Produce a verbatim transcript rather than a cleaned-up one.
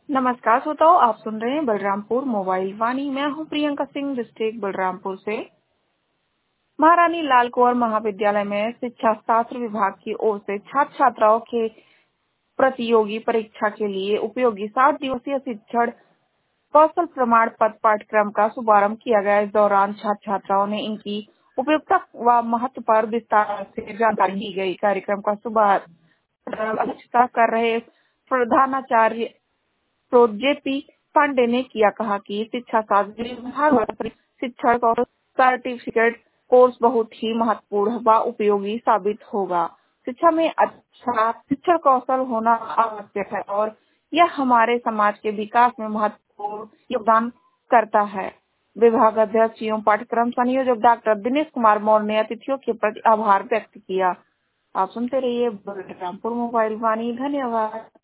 नमस्कार श्रोताओ, आप सुन रहे हैं बलरामपुर मोबाइल वाणी। मैं हूं प्रियंका सिंह, डिस्ट्रिक्ट बलरामपुर से। महारानी लाल कुंवर महाविद्यालय में शिक्षा शास्त्र विभाग की ओर से छात्र छात्राओं के प्रतियोगी परीक्षा के लिए उपयोगी सात दिवसीय शिक्षण कौशल प्रमाण पत्र पाठ्यक्रम का शुभारंभ किया गया। इस दौरान छात्र छात्राओं ने इनकी उपयुक्तता व महत्व पर विस्तार से जानकारी दी गई। कार्यक्रम का शुभारंभ अध्यक्षता कर रहे प्रधानाचार्य जेपी पांडे ने किया। कहा कि शिक्षा शास्त्र विभाग शिक्षण और सर्टिफिकेट कोर्स बहुत ही महत्वपूर्ण व उपयोगी साबित होगा। शिक्षा में अच्छा शिक्षण कौशल होना आवश्यक है और यह हमारे समाज के विकास में महत्वपूर्ण योगदान करता है। विभाग अध्यक्ष एवं पाठ्यक्रम संयोजक डॉक्टर दिनेश कुमार मौर्य ने अतिथियों के प्रति आभार व्यक्त किया। आप सुनते रहिए बलरामपुर मोबाइल वाणी। धन्यवाद।